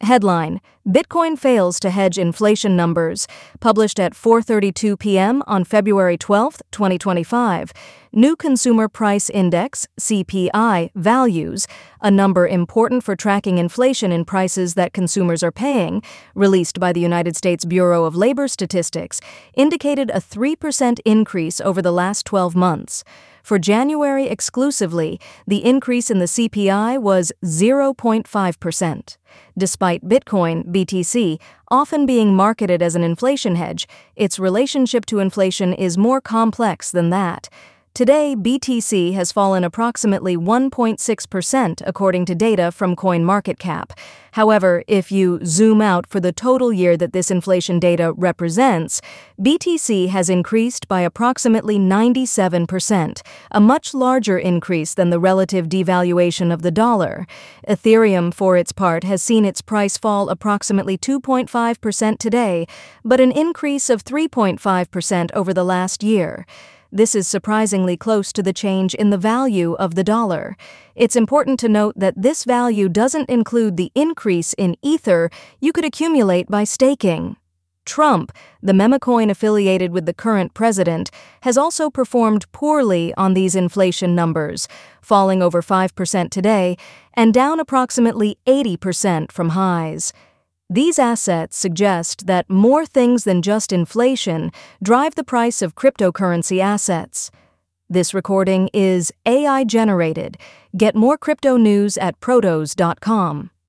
Headline: Bitcoin fails to hedge inflation numbers. Published at 4:32 p.m. on February 12, 2025. New Consumer Price Index, CPI, values, a number important for tracking inflation in prices that consumers are paying, released by the United States Bureau of Labor Statistics, indicated a 3% increase over the last 12 months. For January exclusively, the increase in the CPI was 0.5%. Despite Bitcoin, BTC, often being marketed as an inflation hedge, its relationship to inflation is more complex than that. Today, BTC has fallen approximately 1.6% according to data from CoinMarketCap. However, if you zoom out for the total year that this inflation data represents, BTC has increased by approximately 97%, a much larger increase than the relative devaluation of the dollar. Ethereum, for its part, has seen its price fall approximately 2.5% today, but an increase of 3.5% over the last year. This is surprisingly close to the change in the value of the dollar. It's important to note that this value doesn't include the increase in Ether you could accumulate by staking. Trump, the memecoin affiliated with the current president, has also performed poorly on these inflation numbers, falling over 5% today and down approximately 80% from highs. These assets suggest that more things than just inflation drive the price of cryptocurrency assets. This recording is AI generated. Get more crypto news at protos.com.